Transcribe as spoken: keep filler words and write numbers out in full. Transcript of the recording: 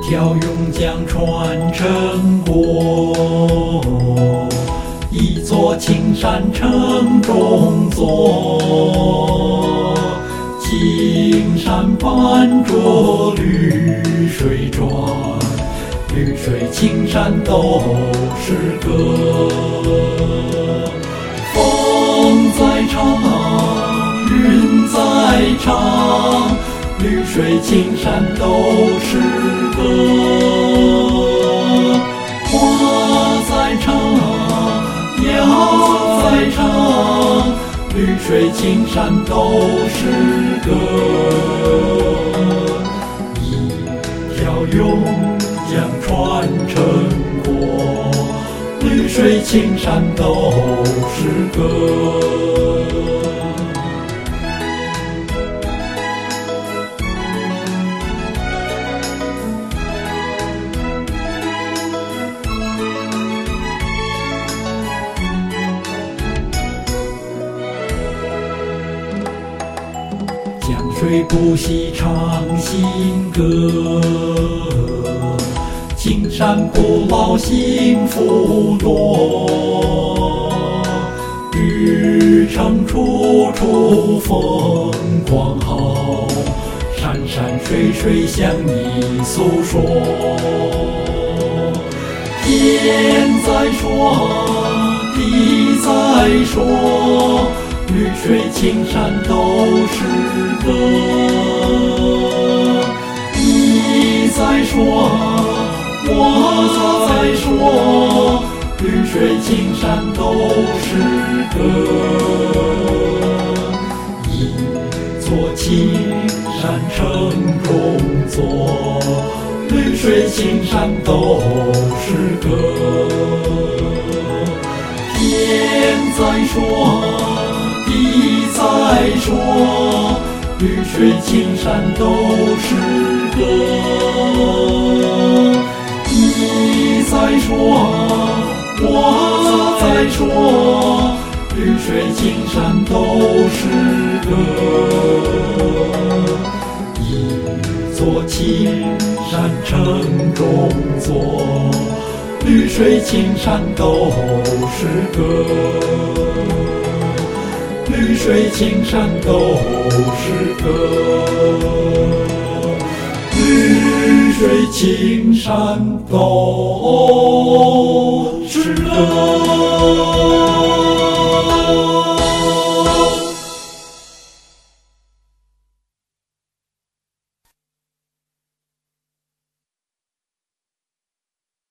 条永江传承过，一座青山城中坐。青山伴着绿水转，绿水青山都是歌。风在唱，云在唱，绿水青山都是歌。花在唱，鸟在唱，绿水青山都是歌。一条永江传承过，绿水青山都是歌。江水不息唱新歌，青山不老幸福多。旅程处处风光好，山山水水向你诉说。天在说，地在说，绿水青山都是歌。你在说，我在说，绿水青山都是歌。一座青山城中坐，绿水青山都是歌。天在说，地在说，绿水青山都是歌。你在说，我在说，绿水青山都是歌。一座青山城中坐，绿水青山都是歌。绿水青山都是歌，绿水青山都是歌。